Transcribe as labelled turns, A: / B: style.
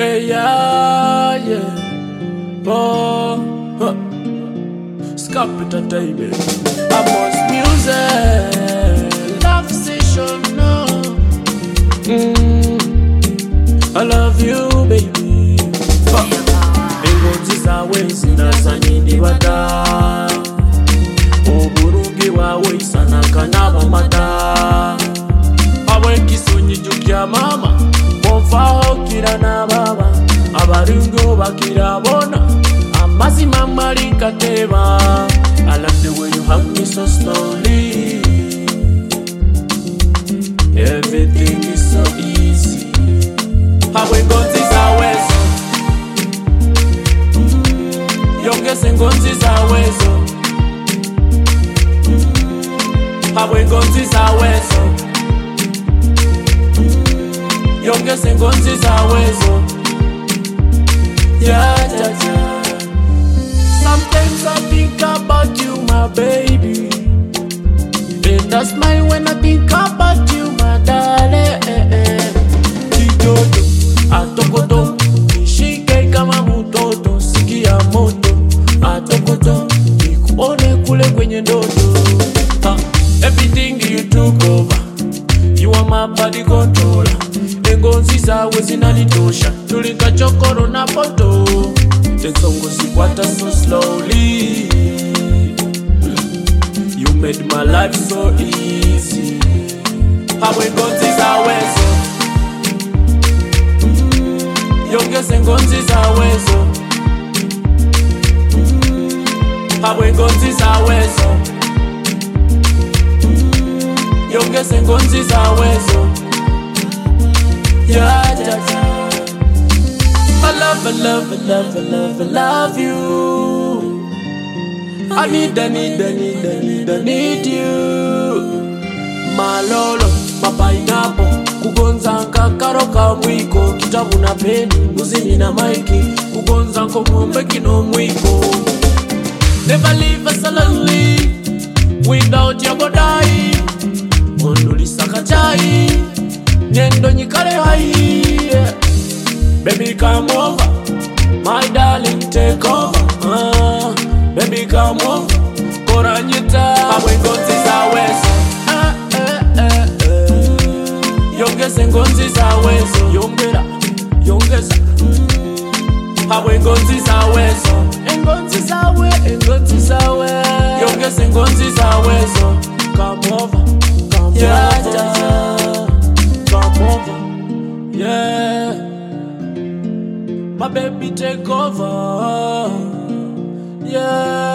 A: Hey, yeah, yeah. Oh, huh. Scap Entertainment. Amos Music. Love session, no. I love you, baby. Engonzi zawe zinazanyindi wada. Oburungi wawe isanaka n'abamata. Awe kisonyi jukya mama. Monfaho kira na baba. Abaringo bakira bona. Amazima marika teba. I love the way you hug me so slowly. Everything is so easy. Awe ngonzi zawe zo. Yongeze ngonzi zawe zo. Awe ngonzi zawe zo. Yongeze ngonzi zawe zo. Yeah, yeah, yeah. Sometimes I think about you, my baby. And I smile when I think about you, my darling. Kijojo, atokoto, nishike kama mtoto, sikia moto. Atokoto, nikuone kule kwenye ndoto. Everything you took over, you are my body controller. Engonzi zawe zinanitosha, tulika chokoro na poto. Tensongo zikwata so slowly. You made my life so easy. Hawe ngonzi zawe zo. Yongeze ngonzi zawe zo. Hawe ngonzi zawe zo. Yongeze ngonzi zawe zo. Yeah, yeah, yeah. I love, I love, I love, I love, I love you. I need you. Malolo, mapainapo, kugonza nkakaro ka mwiko. Kitabu na peni, muzini na maiki, kugonza ngombe kino mwiko. Never leave us lonely, without your body. Onduli sakachai, nyendo nyikare hai. Baby come over, my darling take over. Baby come over, koranyita. Awe ngonzi zawe zo. Yongeze ngonzi zawe zo. Yongera, yongeza. Awe ngonzi zawe zo. Engonzi zawe, engonzi zawe. Yongeze ngonzi zawe zo. Come over, come over. Yeah, come over. Yeah. My baby take over. Yeah.